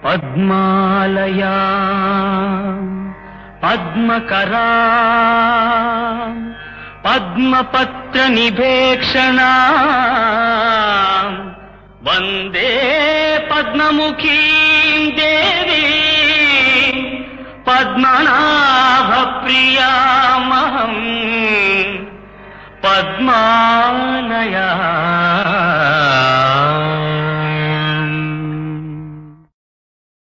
Padmalaya పద్మకరా పద్మపత్ర నిభేక్షణా Vande పద్మముఖీం Devi Padmanabha ప్రియామహం Padmalaya